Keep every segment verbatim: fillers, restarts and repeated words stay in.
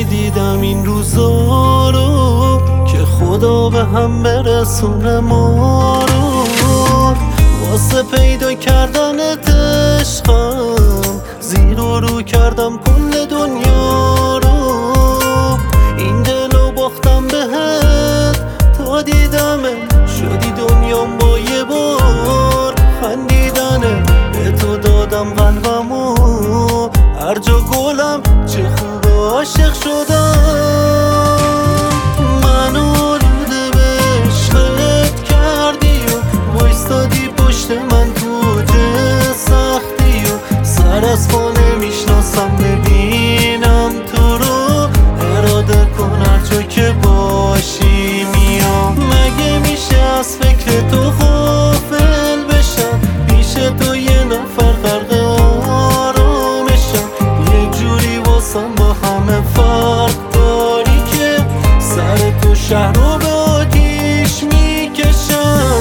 دیدم این روزا رو که خدا به هم برسونه ما رو. واسه پیدا کردنت عشقم زیر و رو کردم کل دنیا رو. این دلو باختم بهت تا دیدمت شدی دنیام با یه بار خندیدنه. به تو دادم قلبمو هر جا گلم چه خوب عاشق شدم. منو آلوده به عشقت کردی و وایستادی پشت من تو چه سختی و سر از پا نمیشناسم ببینم تو رو. اراده کن هر جا که باشی میام. مگه میشه از فکر تو غافل بشم پیش تو یه نفر غرق آرامشم. یه جوری واسم با همه فرق داری که سر تو شهر رو به آتیش میکشم.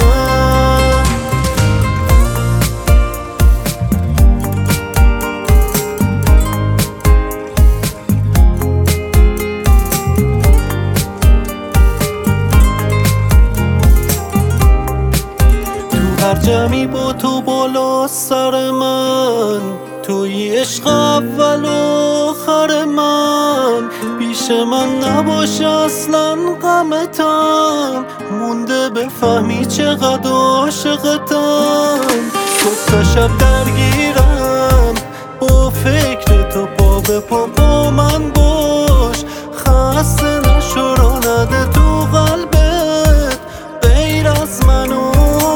هر جمعی با تو بالا سر من توی عشق اول و آخر من. پیش من نباشه اصلا غمتم مونده بفهمی چقدر عاشقتم. صبح تا شب درگیرم با فکر تو پا به پا با من باش. خسته نشو را نده تو قلبت غیر از منو.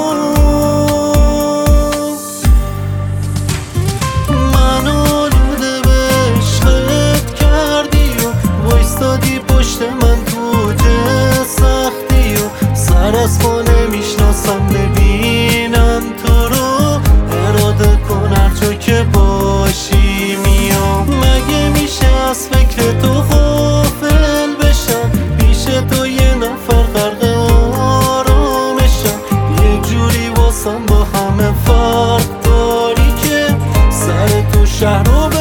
پشت من تو چه سختی و سر از پا نمیشناسم ببینم تو رو. اراده کن هر جا که باشی میام. مگه میشه از فکر تو غافل بشم پیش تو یه نفر غرق آرامشم. یه جوری واسم با همه فرق داری که سر تو شهر رو